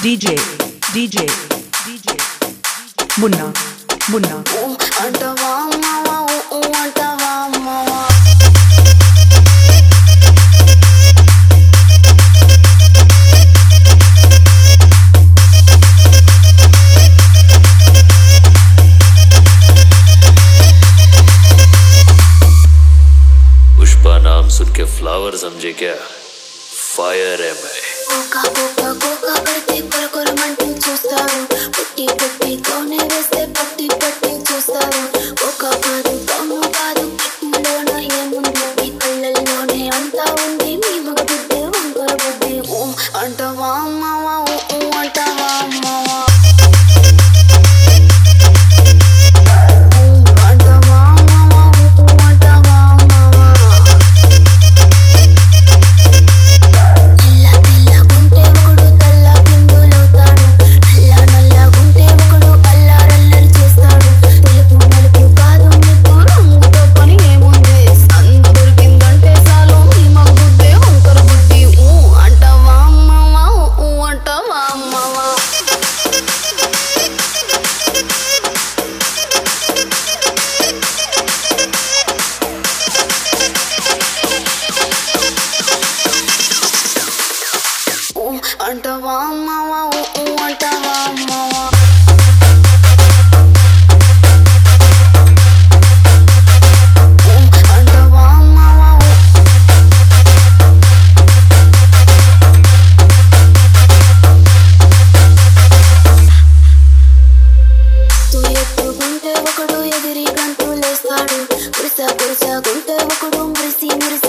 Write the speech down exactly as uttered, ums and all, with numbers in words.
DJ DJ DJ Munna Munna అంటవా మావా ఓ అంటవా మావా पुष्पा नाम सुन के फ्लावर समझे क्या? फायर है मैं। कोका कोका कोका करते कोर कोर मंटू చూస్తారు పుట్టి పుట్టి తోనే వేస్తే పట్టి పట్టి చూస్తారు కోకా కాదు తోను కాదు కిట్టులోన ఏముంది ఈ కళ్ళల్లోనే అంతా ఉంది మీ మగ బుద్ధి వంకర బుద్ధి ఓ అంటవా మావా ఓ అంటవా మావా అంటవా మావా ఓ అంటవా మావా అంటవా మావా తు ఎత్తుకుంటే ఒకడు ఎగిరి గంతులేస్తాడు కురిసా కురిసా గుంటే ఒకడు మురిసి మురిసి